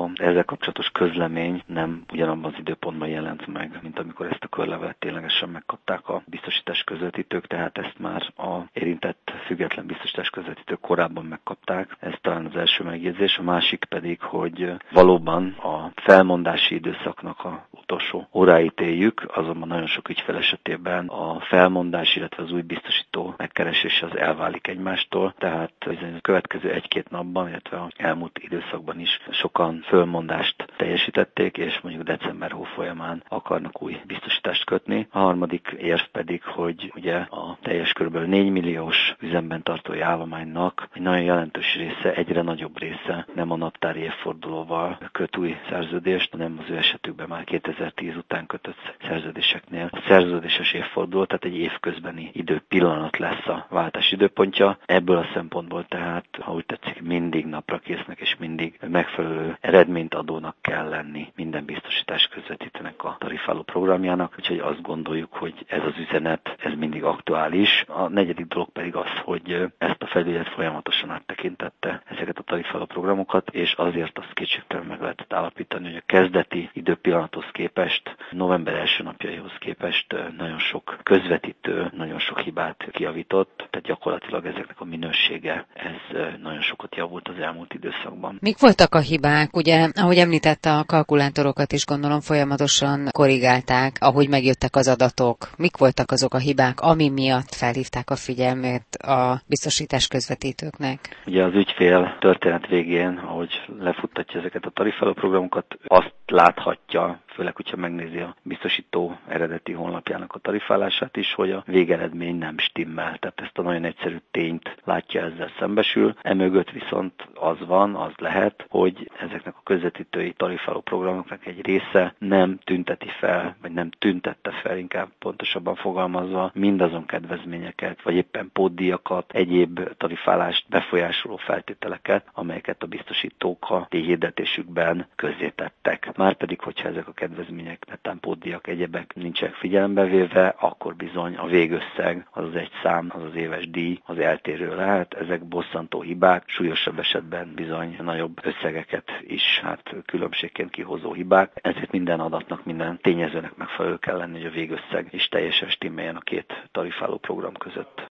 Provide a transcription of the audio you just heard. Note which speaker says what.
Speaker 1: ezzel kapcsolatos közlemény nem ugyanabban az időpontban jelent meg, mint amikor ezt a körlevelet ténylegesen megkapták a biztosítás közvetítők, tehát ezt már a érintett független biztosítás közvetítők korábban megkapták. Ez talán az első megjegyzés. A másik pedig, hogy valóban a felmondási időszaknak a utolsó óráit éljük, azonban nagyon sok ügyfél esetében a felmondás, illetve az új biztosító megkeresése az elválik egymástól, tehát bizony a következő egy-két napban, illetve az elmúlt időszakban is sokan fölmondást teljesítették, és mondjuk december hó folyamán akarnak új biztosítást kötni. A harmadik érv pedig, hogy ugye a teljes kb. 4 milliós üzemben tartói állománynak egy nagyon jelentős része, egyre nagyobb része nem a naptári évfordulóval köt új szerződést, hanem az ő esetükben már 2010 után kötött szerződéseknél a szerződéses évforduló, tehát egy évközbeni időpillanat lesz a váltás időpontja. Ebből a szempontból tehát, ha úgy tetszik, mindig napra késznek és mindig megfelelő eredményt adónak kell lenni minden biztosítás közvetítőnek a tarifáló programjának, úgyhogy azt gondoljuk, hogy ez az üzenet, ez mindig aktuális. A negyedik dolog pedig az, hogy ezt a felügyelet folyamatosan áttekintette ezeket a tarifáló programokat, és azért azt kétségtelen meg lehetett állapítani, hogy a kezdeti időpillanathoz képest, november első napjaihoz képest nagyon sok közvetítő, nagyon sok hibát kijavított, tehát gyakorlatilag ezeknek a minősége, ez nagyon sokat javult az elmúlt időszakban.
Speaker 2: Mik voltak a hibák? Ugye, ahogy említette, a kalkulátorokat is gondolom folyamatosan korrigálták, ahogy megjöttek az adatok. Mik voltak azok a hibák, ami miatt felhívták a figyelmét a biztosítás közvetítőknek?
Speaker 1: Ugye az ügyfél történet végén, ahogy lefuttatja ezeket a tarifáló programokat, azt láthatja, főleg, hogyha megnézi a biztosító eredeti honlapjának a tarifálását is, hogy a végeredmény nem stimmel. Tehát ezt a nagyon egyszerű tényt látja, ezzel szembesül. Emögött viszont az van, az lehet, hogy ezeknek a közvetítői tarifáló programoknak egy része nem tünteti fel, vagy nem tüntette fel, inkább pontosabban fogalmazva, mindazon kedvezményeket, vagy éppen pótdíjakat, egyéb tarifálást befolyásoló feltételeket, amelyeket a biztosítók a hirdetésükben közzétettek. Márpedig, hogyha ezek a kedvezmények, netán pótdíjak, egyebek nincsenek figyelembe véve, akkor bizony a végösszeg, az az egy szám, az az éves díj, az eltérő lehet. Ezek bosszantó hibák, súlyosabb esetben bizony nagyobb összegeket is különbségként kihozó hibák. Ezért minden adatnak, minden tényezőnek megfelelő kell lenni, hogy a végösszeg is teljesen stimmeljen a két tarifáló program között.